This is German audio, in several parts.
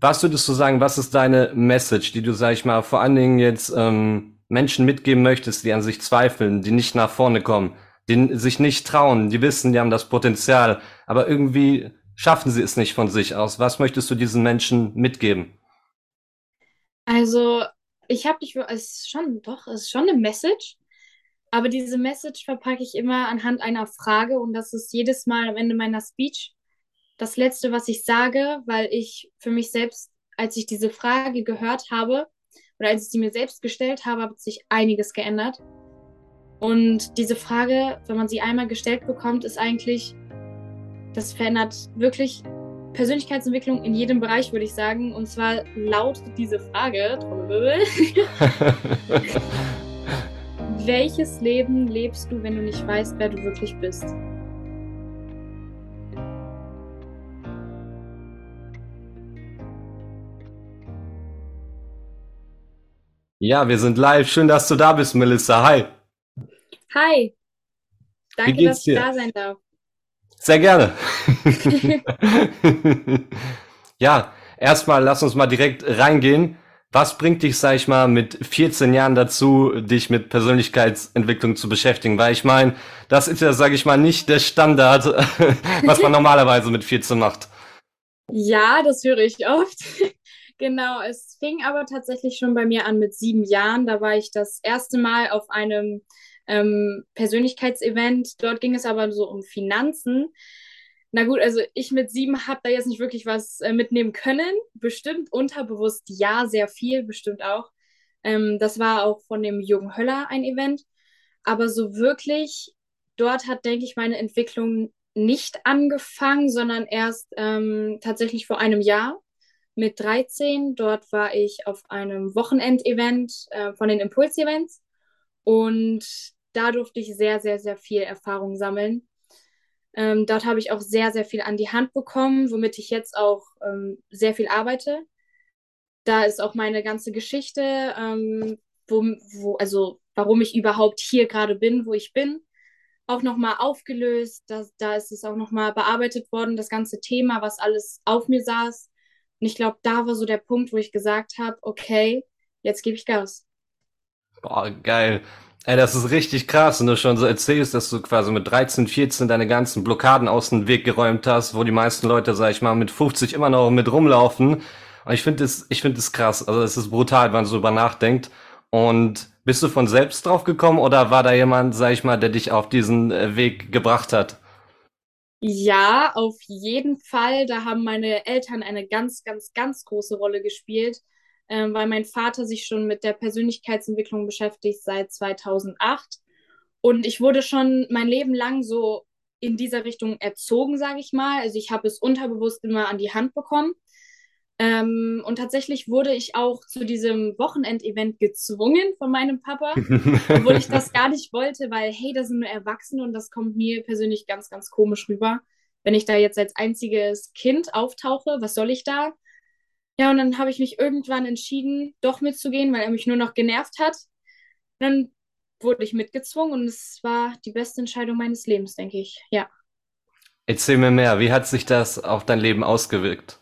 Was würdest du sagen, was ist deine Message, die du, sag ich mal, vor allen Dingen jetzt Menschen mitgeben möchtest, die an sich zweifeln, die nicht nach vorne kommen, die sich nicht trauen, die wissen, die haben das Potenzial, aber irgendwie schaffen sie es nicht von sich aus. Was möchtest du diesen Menschen mitgeben? Also, ich habe dich, es ist schon, doch, es ist schon eine Message, aber diese Message verpacke ich immer anhand einer Frage und das ist jedes Mal am Ende meiner Speech das Letzte, was ich sage, weil ich für mich selbst, als ich diese Frage gehört habe oder als ich sie mir selbst gestellt habe, hat sich einiges geändert. Und diese Frage, wenn man sie einmal gestellt bekommt, ist eigentlich, das verändert wirklich Persönlichkeitsentwicklung in jedem Bereich, würde ich sagen. Und zwar lautet diese Frage, welches Leben lebst du, wenn du nicht weißt, wer du wirklich bist? Ja, wir sind live. Schön, dass du da bist, Melissa. Hi. Hi, Wie danke, geht's dass ich dir? da sein darf. Sehr gerne. Ja, erstmal lass uns mal direkt reingehen. Was bringt dich, sag ich mal, mit 14 Jahren dazu, dich mit Persönlichkeitsentwicklung zu beschäftigen? Weil ich meine, das ist ja, sag ich mal, nicht der Standard, was man normalerweise mit 14 macht. Ja, das höre ich oft. Genau, es fing aber tatsächlich schon bei mir an mit 7 Jahren. Da war ich das erste Mal auf einem Persönlichkeitsevent. Dort ging es aber so um Finanzen. Na gut, also ich mit 7 habe da jetzt nicht wirklich was mitnehmen können. Bestimmt unterbewusst ja, sehr viel, bestimmt auch. Das war auch von dem Jürgen Höller ein Event. Aber so wirklich, dort hat, denke ich, meine Entwicklung nicht angefangen, sondern erst tatsächlich vor einem Jahr mit 13. Dort war ich auf einem Wochenendevent von den Impuls-Events und da durfte ich sehr, sehr, sehr viel Erfahrung sammeln. Dort habe ich auch sehr, sehr viel an die Hand bekommen, womit ich jetzt auch sehr viel arbeite. Da ist auch meine ganze Geschichte, also warum ich überhaupt hier gerade bin, wo ich bin, auch nochmal aufgelöst. Da ist es auch nochmal bearbeitet worden, das ganze Thema, was alles auf mir saß. Und ich glaube, da war so der Punkt, wo ich gesagt habe, okay, jetzt gebe ich Gas. Boah, geil. Ey, das ist richtig krass, wenn du schon so erzählst, dass du quasi mit 13, 14 deine ganzen Blockaden aus dem Weg geräumt hast, wo die meisten Leute, sag ich mal, mit 50 immer noch mit rumlaufen. Und ich finde es krass. Also es ist brutal, wenn man so drüber nachdenkt. Und bist du von selbst drauf gekommen oder war da jemand, sag ich mal, der dich auf diesen Weg gebracht hat? Ja, auf jeden Fall. Da haben meine Eltern eine ganz, ganz, ganz große Rolle gespielt, weil mein Vater sich schon mit der Persönlichkeitsentwicklung beschäftigt seit 2008. Und ich wurde schon mein Leben lang so in dieser Richtung erzogen, sage ich mal. Also ich habe es unterbewusst immer an die Hand bekommen. Und tatsächlich wurde ich auch zu diesem Wochenendevent gezwungen von meinem Papa, obwohl ich das gar nicht wollte, weil, hey, das sind nur Erwachsene und das kommt mir persönlich ganz, ganz komisch rüber. Wenn ich da jetzt als einziges Kind auftauche, was soll ich da? Ja, und dann habe ich mich irgendwann entschieden, doch mitzugehen, weil er mich nur noch genervt hat. Dann wurde ich mitgezwungen und es war die beste Entscheidung meines Lebens, denke ich. Ja. Erzähl mir mehr. Wie hat sich das auf dein Leben ausgewirkt?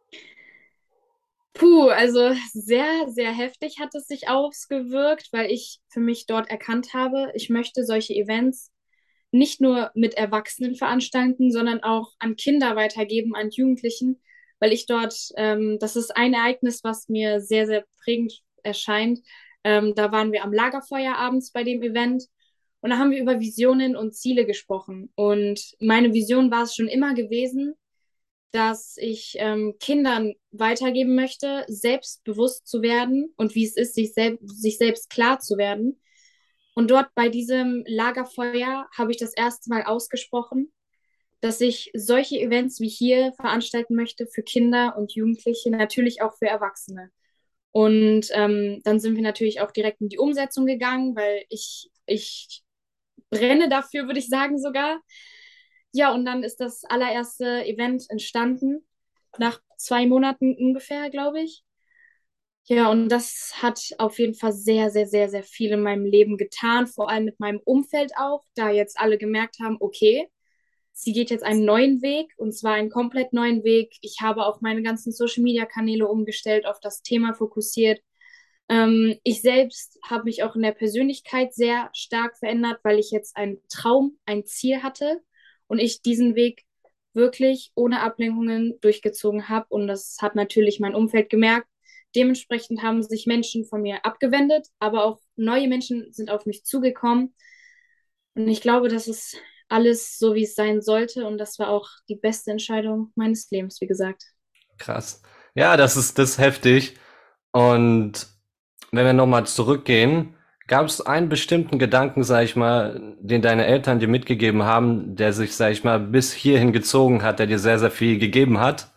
Puh, also sehr, sehr heftig hat es sich ausgewirkt, weil ich für mich dort erkannt habe, ich möchte solche Events nicht nur mit Erwachsenen veranstalten, sondern auch an Kinder weitergeben, an Jugendlichen, weil ich dort, das ist ein Ereignis, was mir sehr, sehr prägend erscheint. Da waren wir am Lagerfeuer abends bei dem Event und da haben wir über Visionen und Ziele gesprochen. Und meine Vision war es schon immer gewesen, dass ich Kindern weitergeben möchte, selbstbewusst zu werden und wie es ist, sich selbst klar zu werden. Und dort bei diesem Lagerfeuer habe ich das erste Mal ausgesprochen, dass ich solche Events wie hier veranstalten möchte für Kinder und Jugendliche, natürlich auch für Erwachsene. Und dann sind wir natürlich auch direkt in die Umsetzung gegangen, weil ich brenne dafür, würde ich sagen sogar. Ja, und dann ist das allererste Event entstanden, nach 2 Monaten ungefähr, glaube ich. Ja, und das hat auf jeden Fall sehr, sehr, sehr, sehr viel in meinem Leben getan, vor allem mit meinem Umfeld auch, da jetzt alle gemerkt haben, okay, sie geht jetzt einen neuen Weg und zwar einen komplett neuen Weg. Ich habe auch meine ganzen Social-Media-Kanäle umgestellt, auf das Thema fokussiert. Ich selbst habe mich auch in der Persönlichkeit sehr stark verändert, weil ich jetzt einen Traum, ein Ziel hatte und ich diesen Weg wirklich ohne Ablenkungen durchgezogen habe. Und das hat natürlich mein Umfeld gemerkt. Dementsprechend haben sich Menschen von mir abgewendet, aber auch neue Menschen sind auf mich zugekommen. Und ich glaube, das ist alles so, wie es sein sollte. Und das war auch die beste Entscheidung meines Lebens, wie gesagt. Krass. Ja, das ist heftig. Und wenn wir nochmal zurückgehen, gab es einen bestimmten Gedanken, sag ich mal, den deine Eltern dir mitgegeben haben, der sich, sag ich mal, bis hierhin gezogen hat, der dir sehr, sehr viel gegeben hat?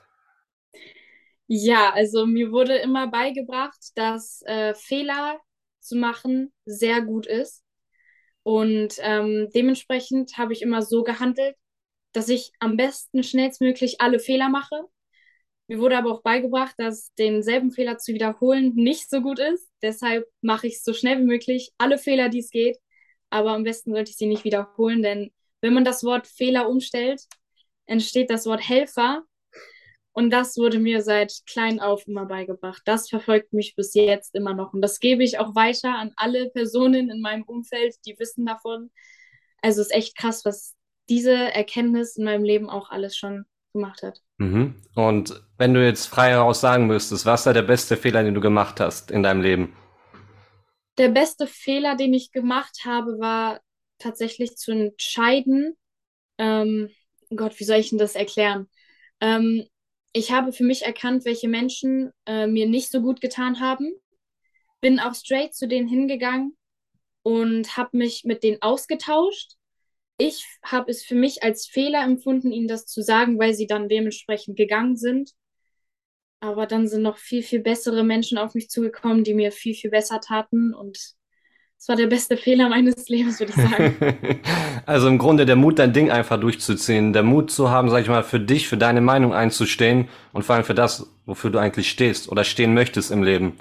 Ja, also mir wurde immer beigebracht, dass Fehler zu machen sehr gut ist. Und dementsprechend habe ich immer so gehandelt, dass ich am besten schnellstmöglich alle Fehler mache. Mir wurde aber auch beigebracht, dass denselben Fehler zu wiederholen nicht so gut ist. Deshalb mache ich es so schnell wie möglich, alle Fehler, die es geht. Aber am besten sollte ich sie nicht wiederholen, denn wenn man das Wort Fehler umstellt, entsteht das Wort Helfer. Und das wurde mir seit klein auf immer beigebracht. Das verfolgt mich bis jetzt immer noch. Und das gebe ich auch weiter an alle Personen in meinem Umfeld, die wissen davon. Also es ist echt krass, was diese Erkenntnis in meinem Leben auch alles schon gemacht hat. Mhm. Und wenn du jetzt frei heraus sagen müsstest, was war der beste Fehler, den du gemacht hast in deinem Leben? Der beste Fehler, den ich gemacht habe, war tatsächlich zu entscheiden. Ähm, Gott, wie soll ich denn das erklären? Ähm, Ich habe für mich erkannt, welche Menschen mir nicht so gut getan haben, bin auch straight zu denen hingegangen und habe mich mit denen ausgetauscht. Ich habe es für mich als Fehler empfunden, ihnen das zu sagen, weil sie dann dementsprechend gegangen sind. Aber dann sind noch viel, viel bessere Menschen auf mich zugekommen, die mir viel, viel besser taten. Und es war der beste Fehler meines Lebens, würde ich sagen. Also im Grunde der Mut, dein Ding einfach durchzuziehen, der Mut zu haben, sag ich mal, für dich, für deine Meinung einzustehen und vor allem für das, wofür du eigentlich stehst oder stehen möchtest im Leben.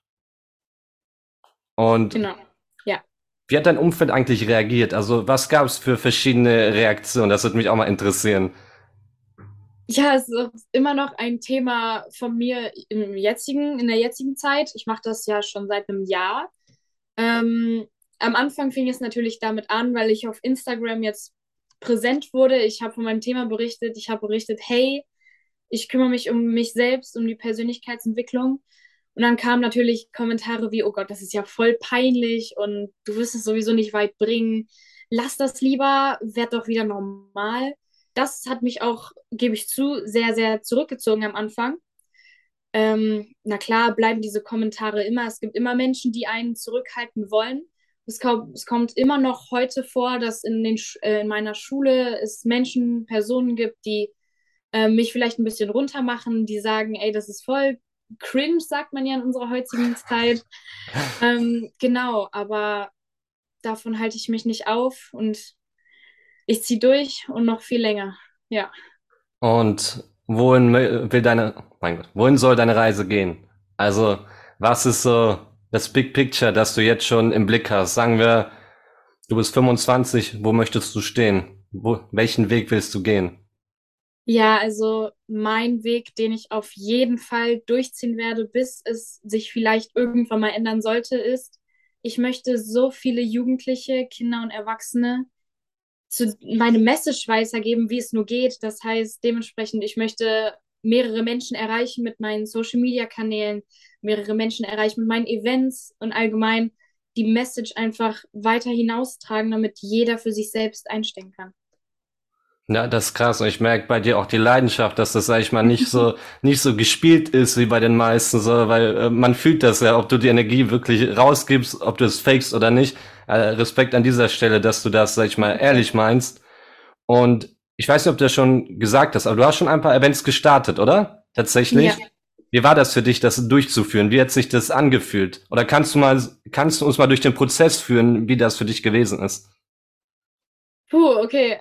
Und Genau. Ja. wie hat dein Umfeld eigentlich reagiert? Also was gab es für verschiedene Reaktionen? Das würde mich auch mal interessieren. Ja, es ist immer noch ein Thema von mir in der jetzigen Zeit. Ich mache das ja schon seit einem Jahr. Ähm, Am Anfang fing es natürlich damit an, weil ich auf Instagram jetzt präsent wurde. Ich habe von meinem Thema berichtet. Ich habe berichtet, hey, ich kümmere mich um mich selbst, um die Persönlichkeitsentwicklung. Und dann kamen natürlich Kommentare wie, oh Gott, das ist ja voll peinlich und du wirst es sowieso nicht weit bringen. Lass das lieber, werd doch wieder normal. Das hat mich auch, gebe ich zu, sehr, sehr zurückgezogen am Anfang. Na klar, bleiben diese Kommentare immer. Es gibt immer Menschen, die einen zurückhalten wollen. Es kommt immer noch heute vor, dass in meiner Schule es Menschen, Personen gibt, die mich vielleicht ein bisschen runtermachen, die sagen, ey, das ist voll cringe, sagt man ja in unserer heutigen Zeit. Genau, aber davon halte ich mich nicht auf und ich ziehe durch und noch viel länger. Ja. Und will mein Gott, wohin soll deine Reise gehen? Also, was ist so das Big Picture, das du jetzt schon im Blick hast? Sagen wir, du bist 25, wo möchtest du stehen? Welchen Weg willst du gehen? Ja, also mein Weg, den ich auf jeden Fall durchziehen werde, bis es sich vielleicht irgendwann mal ändern sollte, ist, ich möchte so viele Jugendliche, Kinder und Erwachsene meine Message weitergeben, wie es nur geht. Das heißt, dementsprechend, ich möchte mehrere Menschen erreichen mit meinen Social-Media-Kanälen, mehrere Menschen erreichen mit meinen Events und allgemein die Message einfach weiter hinaustragen, damit jeder für sich selbst einstehen kann. Ja, das ist krass. Und ich merke bei dir auch die Leidenschaft, dass das, sag ich mal, nicht so gespielt ist wie bei den meisten, so, weil man fühlt das ja, ob du die Energie wirklich rausgibst, ob du es fakest oder nicht. Respekt an dieser Stelle, dass du das, sag ich mal, ehrlich meinst. Und ich weiß nicht, ob du das schon gesagt hast, aber du hast schon ein paar Events gestartet, oder? Ja. Tatsächlich? Wie war das für dich, das durchzuführen? Wie hat sich das angefühlt? Oder kannst du uns mal durch den Prozess führen, wie das für dich gewesen ist? Puh, okay.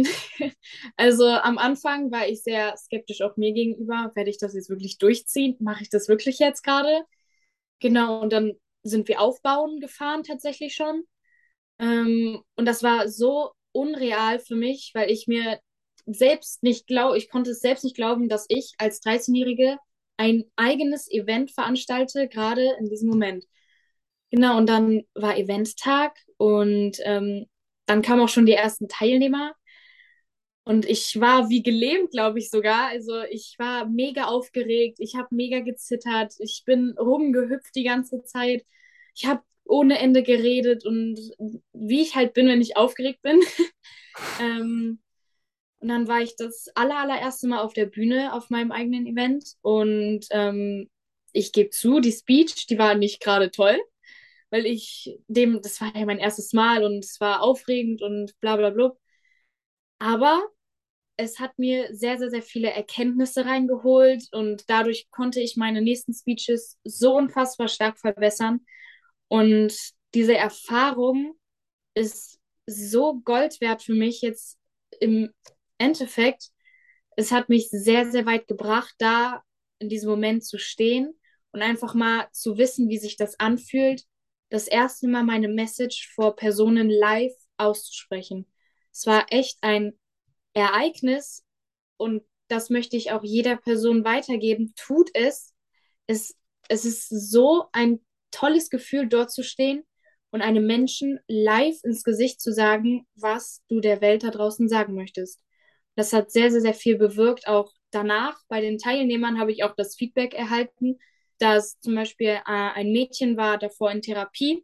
Also am Anfang war ich sehr skeptisch auch mir gegenüber. Werde ich das jetzt wirklich durchziehen? Mache ich das wirklich jetzt gerade? Genau, und dann sind wir aufbauen gefahren tatsächlich schon. Und das war so unreal für mich, weil ich mir ich konnte es selbst nicht glauben, dass ich als 13-Jährige ein eigenes Event veranstalte, gerade in diesem Moment. Genau, und dann war Eventtag und dann kamen auch schon die ersten Teilnehmer. Und ich war wie gelähmt, glaube ich sogar. Also ich war mega aufgeregt, ich habe mega gezittert, ich bin rumgehüpft die ganze Zeit. Ich habe ohne Ende geredet und wie ich halt bin, wenn ich aufgeregt bin. ähm, und dann war ich das allererste Mal auf der Bühne auf meinem eigenen Event und ich gebe zu, die Speech, die war nicht gerade toll, weil das war ja mein erstes Mal und es war aufregend und bla bla bla. Aber es hat mir sehr viele Erkenntnisse reingeholt und dadurch konnte ich meine nächsten Speeches so unfassbar stark verbessern. Und diese Erfahrung ist so Gold wert für mich jetzt im Endeffekt. Es hat mich sehr weit gebracht, da in diesem Moment zu stehen und einfach mal zu wissen, wie sich das anfühlt, das erste Mal meine Message vor Personen live auszusprechen. Es war echt ein Ereignis und das möchte ich auch jeder Person weitergeben. Tut es. Es, es ist so ein tolles Gefühl, dort zu stehen und einem Menschen live ins Gesicht zu sagen, was du der Welt da draußen sagen möchtest. Das hat sehr viel bewirkt. Auch danach bei den Teilnehmern habe ich auch das Feedback erhalten, dass zum Beispiel ein Mädchen war davor in Therapie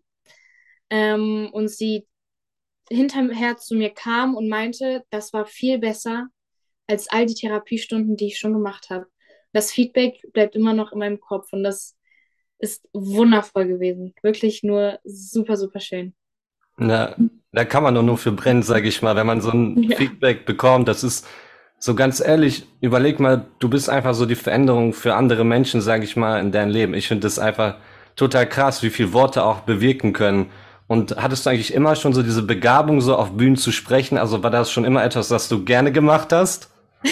und sie hinterher zu mir kam und meinte, das war viel besser als all die Therapiestunden, die ich schon gemacht habe. Das Feedback bleibt immer noch in meinem Kopf und das ist wundervoll gewesen. Wirklich nur super schön. Na, da kann man doch nur für brennen, sage ich mal, wenn man so ein Ja. Feedback bekommt. Das ist so ganz ehrlich, überleg mal, du bist einfach so die Veränderung für andere Menschen, sage ich mal, in deren Leben. Ich finde das einfach total krass, wie viel Worte auch bewirken können. Und hattest du eigentlich immer schon so diese Begabung, so auf Bühnen zu sprechen? Also war das schon immer etwas, das du gerne gemacht hast?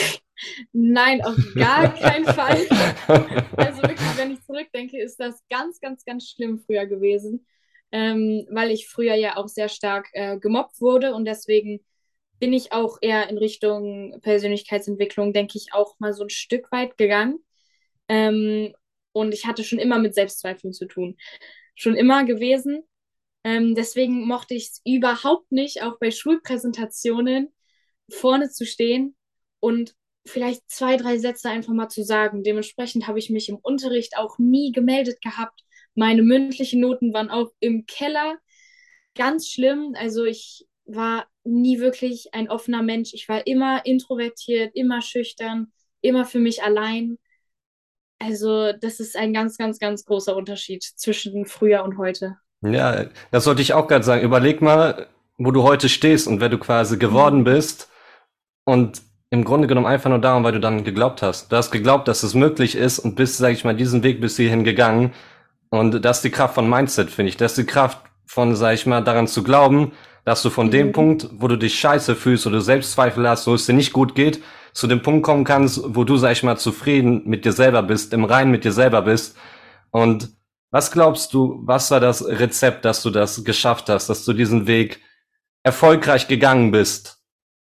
Nein, auf gar keinen Fall. Also wirklich, wenn ich zurückdenke, ist das ganz schlimm früher gewesen, weil ich früher ja auch sehr stark gemobbt wurde und deswegen bin ich auch eher in Richtung Persönlichkeitsentwicklung, denke ich, auch mal so ein Stück weit gegangen. Ähm, und ich hatte schon immer mit Selbstzweifeln zu tun. Schon immer gewesen. Deswegen mochte ich es überhaupt nicht, auch bei Schulpräsentationen vorne zu stehen und vielleicht zwei, drei Sätze einfach mal zu sagen. Dementsprechend habe ich mich im Unterricht auch nie gemeldet gehabt. Meine mündlichen Noten waren auch im Keller. Ganz schlimm. Also ich war nie wirklich ein offener Mensch. Ich war immer introvertiert, immer schüchtern, immer für mich allein. Also das ist ein ganz großer Unterschied zwischen früher und heute. Ja, das sollte ich auch gerade sagen. Überleg mal, wo du heute stehst und wer du quasi geworden bist. Und im Grunde genommen einfach nur darum, weil du dann geglaubt hast. Du hast geglaubt, dass es möglich ist und bist, sag ich mal, diesen Weg bis hierhin gegangen. Und das ist die Kraft von Mindset, finde ich. Das ist die Kraft von, sag ich mal, daran zu glauben, dass du von dem Mhm. Punkt, wo du dich scheiße fühlst oder Selbstzweifel hast, wo es dir nicht gut geht, zu dem Punkt kommen kannst, wo du, sag ich mal, zufrieden mit dir selber bist, im Reinen mit dir selber bist. Und was glaubst du, was war das Rezept, dass du das geschafft hast, dass du diesen Weg erfolgreich gegangen bist?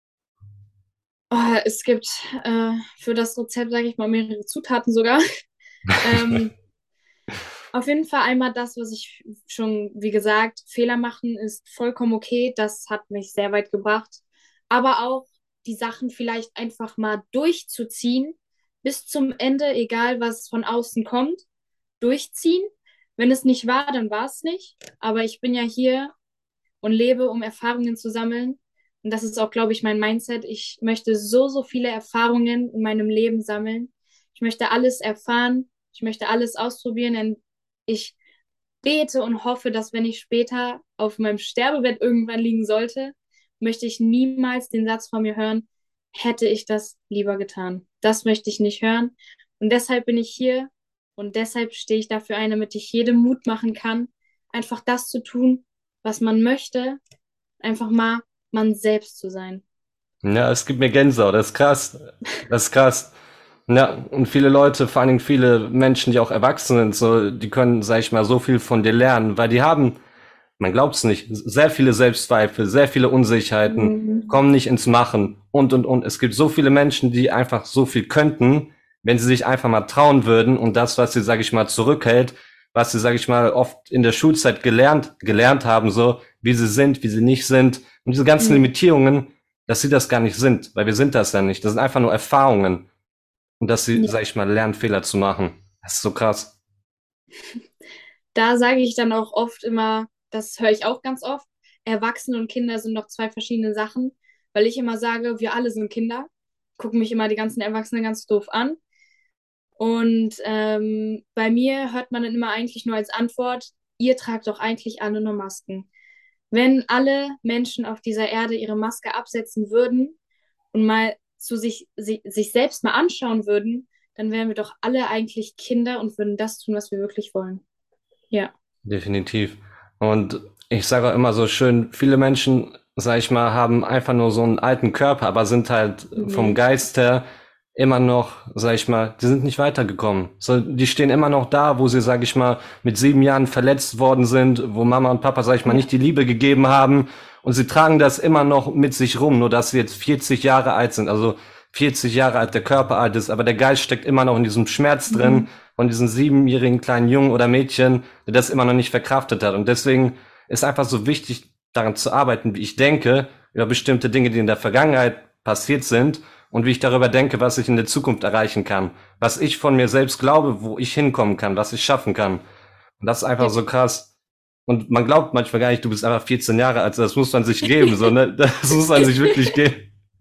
Es gibt für das Rezept, sage ich mal, mehrere Zutaten sogar. Ähm, auf jeden Fall einmal das, was ich schon, wie gesagt, Fehler machen ist vollkommen okay. Das hat mich sehr weit gebracht. Aber auch die Sachen vielleicht einfach mal durchzuziehen bis zum Ende, egal was von außen kommt, durchziehen. Wenn es nicht war, dann war es nicht. Aber ich bin ja hier und lebe, um Erfahrungen zu sammeln. Und das ist auch, glaube ich, mein Mindset. Ich möchte so viele Erfahrungen in meinem Leben sammeln. Ich möchte alles erfahren. Ich möchte alles ausprobieren. Und ich bete und hoffe, dass wenn ich später auf meinem Sterbebett irgendwann liegen sollte, möchte ich niemals den Satz von mir hören, hätte ich das lieber getan. Das möchte ich nicht hören. Und deshalb bin ich hier und deshalb stehe ich dafür ein, damit ich jedem Mut machen kann, einfach das zu tun, was man möchte, einfach mal man selbst zu sein. Ja, es gibt mir Gänsehaut, das ist krass. Das ist krass. Ja, und viele Leute, vor allen Dingen viele Menschen, die auch erwachsen sind, so, die können, sag ich mal, so viel von dir lernen, weil die haben Man glaubt es nicht. Sehr viele Selbstzweifel, sehr viele Unsicherheiten, Mhm. kommen nicht ins Machen und. Es gibt so viele Menschen, die einfach so viel könnten, wenn sie sich einfach mal trauen würden und das, was sie, sage ich mal, zurückhält, was sie, sage ich mal, oft in der Schulzeit gelernt haben, so wie sie sind, wie sie nicht sind und diese ganzen Mhm. Limitierungen, dass sie das gar nicht sind, weil wir sind das ja nicht. Das sind einfach nur Erfahrungen und dass sie, Ja. sage ich mal, lernen, Fehler zu machen. Das ist so krass. Da sage ich dann auch oft immer, das höre ich auch ganz oft, Erwachsene und Kinder sind doch zwei verschiedene Sachen, weil ich immer sage, wir alle sind Kinder, gucken mich immer die ganzen Erwachsenen ganz doof an. Und bei mir hört man dann immer eigentlich nur als Antwort, ihr tragt doch eigentlich alle nur Masken. Wenn alle Menschen auf dieser Erde ihre Maske absetzen würden und mal sich selbst mal anschauen würden, dann wären wir doch alle eigentlich Kinder und würden das tun, was wir wirklich wollen. Ja. Definitiv. Und ich sage auch immer so schön, viele Menschen, sag ich mal, haben einfach nur so einen alten Körper, aber sind halt vom Mhm. Geist her immer noch, sag ich mal, die sind nicht weitergekommen. So, die stehen immer noch da, wo sie, sag ich mal, mit 7 Jahren verletzt worden sind, wo Mama und Papa, sag ich mal, Ja. nicht die Liebe gegeben haben. Und sie tragen das immer noch mit sich rum, nur dass sie jetzt 40 Jahre alt sind. Also 40 Jahre alt der Körper alt ist, aber der Geist steckt immer noch in diesem Schmerz drin Mhm. von diesem 7-jährigen kleinen Jungen oder Mädchen, der das immer noch nicht verkraftet hat. Und deswegen ist einfach so wichtig, daran zu arbeiten, wie ich denke, über bestimmte Dinge, die in der Vergangenheit passiert sind und wie ich darüber denke, was ich in der Zukunft erreichen kann, was ich von mir selbst glaube, wo ich hinkommen kann, was ich schaffen kann. Und das ist einfach Ja. so krass. Und man glaubt manchmal gar nicht, du bist einfach 14 Jahre alt, das muss man sich geben, so, ne? Das muss man sich wirklich geben.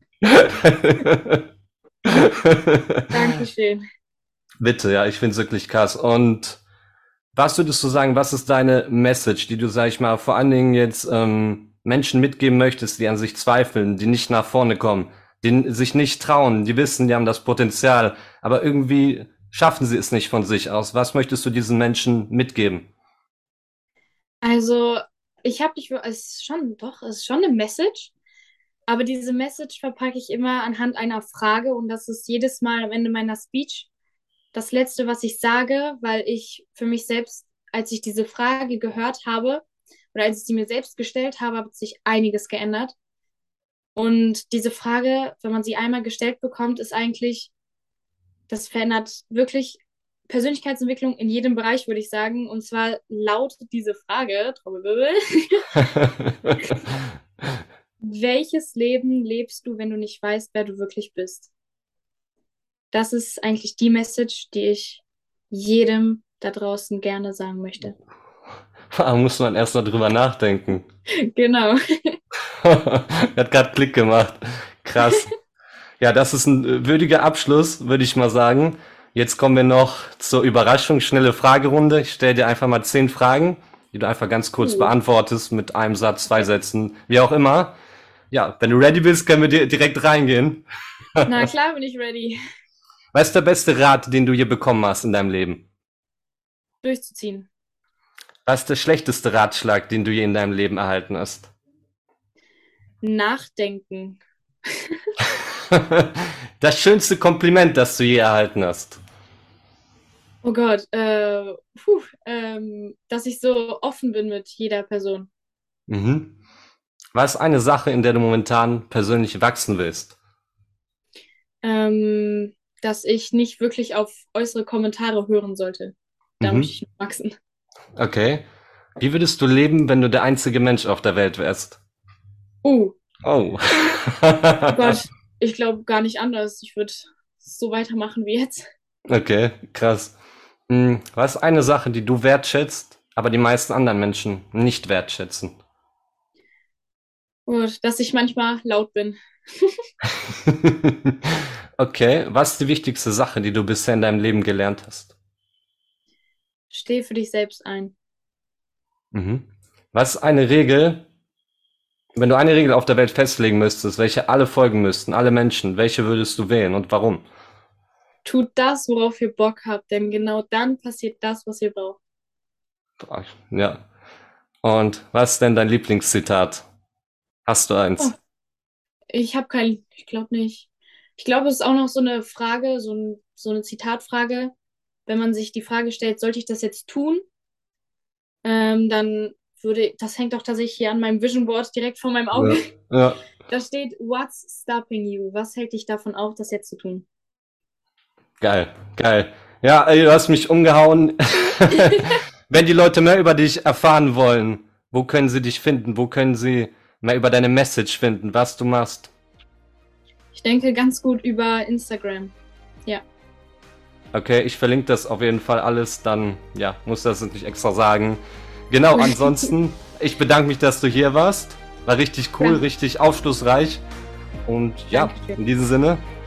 Dankeschön. Bitte, ja, ich finde es wirklich krass. Und was würdest du sagen, was ist deine Message, die du, sag ich mal, vor allen Dingen jetzt Menschen mitgeben möchtest, die an sich zweifeln, die nicht nach vorne kommen, die sich nicht trauen, die wissen, die haben das Potenzial, aber irgendwie schaffen sie es nicht von sich aus. Was möchtest du diesen Menschen mitgeben? Also, ich habe dich, es ist schon, doch, es ist schon eine Message, aber diese Message verpacke ich immer anhand einer Frage und das ist jedes Mal am Ende meiner Speech das Letzte, was ich sage, weil ich für mich selbst, als ich diese Frage gehört habe oder als ich sie mir selbst gestellt habe, hat sich einiges geändert. Und diese Frage, wenn man sie einmal gestellt bekommt, ist eigentlich, das verändert wirklich Persönlichkeitsentwicklung in jedem Bereich, würde ich sagen. Und zwar lautet diese Frage, Trommelwirbel, welches Leben lebst du, wenn du nicht weißt, wer du wirklich bist? Das ist eigentlich die Message, die ich jedem da draußen gerne sagen möchte. Da muss man erst mal drüber nachdenken. Genau. Hat gerade Klick gemacht. Krass. Ja, das ist ein würdiger Abschluss, würde ich mal sagen. Jetzt kommen wir noch zur Überraschung, schnelle Fragerunde. Ich stelle dir einfach mal 10 Fragen, die du einfach ganz kurz Uh. beantwortest mit einem Satz, 2 Sätzen, wie auch immer. Ja, wenn du ready bist, können wir direkt reingehen. Na klar, bin ich ready. Was ist der beste Rat, den du je bekommen hast in deinem Leben? Durchzuziehen. Was ist der schlechteste Ratschlag, den du je in deinem Leben erhalten hast? Nachdenken. Das schönste Kompliment, das du je erhalten hast. Oh Gott, dass ich so offen bin mit jeder Person. Mhm. Was ist eine Sache, in der du momentan persönlich wachsen willst? Dass ich nicht wirklich auf äußere Kommentare hören sollte. Da möchte Mhm. ich noch wachsen. Okay. Wie würdest du leben, wenn du der einzige Mensch auf der Welt wärst? Oh, Oh. oh Gott, ich glaube gar nicht anders. Ich würde so weitermachen wie jetzt. Okay, krass. Was ist eine Sache, die du wertschätzt, aber die meisten anderen Menschen nicht wertschätzen? Und dass ich manchmal laut bin. Okay, was ist die wichtigste Sache, die du bisher in deinem Leben gelernt hast? Steh für dich selbst ein. Mhm. Was ist eine Regel, wenn du eine Regel auf der Welt festlegen müsstest, welche alle folgen müssten, alle Menschen, welche würdest du wählen und warum? Tut das, worauf ihr Bock habt, denn genau dann passiert das, was ihr braucht. Ja. Und was ist denn dein Lieblingszitat? Hast du Oh, eins? ich habe kein, ich glaube nicht. Ich glaube, es ist auch noch so eine Frage, so eine Zitatfrage. Wenn man sich die Frage stellt, sollte ich das jetzt tun? Dann das hängt doch tatsächlich hier an meinem Vision Board direkt vor meinem Ja, Auge. ja. Da steht, what's stopping you? Was hält dich davon auf, das jetzt zu tun? Geil, geil. Ja, ey, du hast mich umgehauen. Wenn die Leute mehr über dich erfahren wollen, wo können sie dich finden? Wo können sie mehr über deine Message finden, was du machst? Ich denke ganz gut über Instagram. Ja. Okay, ich verlinke das auf jeden Fall alles, dann, ja, muss das nicht extra sagen. Genau, ansonsten, ich bedanke mich, dass du hier warst. War richtig cool, Ja. richtig aufschlussreich. Und ja, Dankeschön. in diesem Sinne,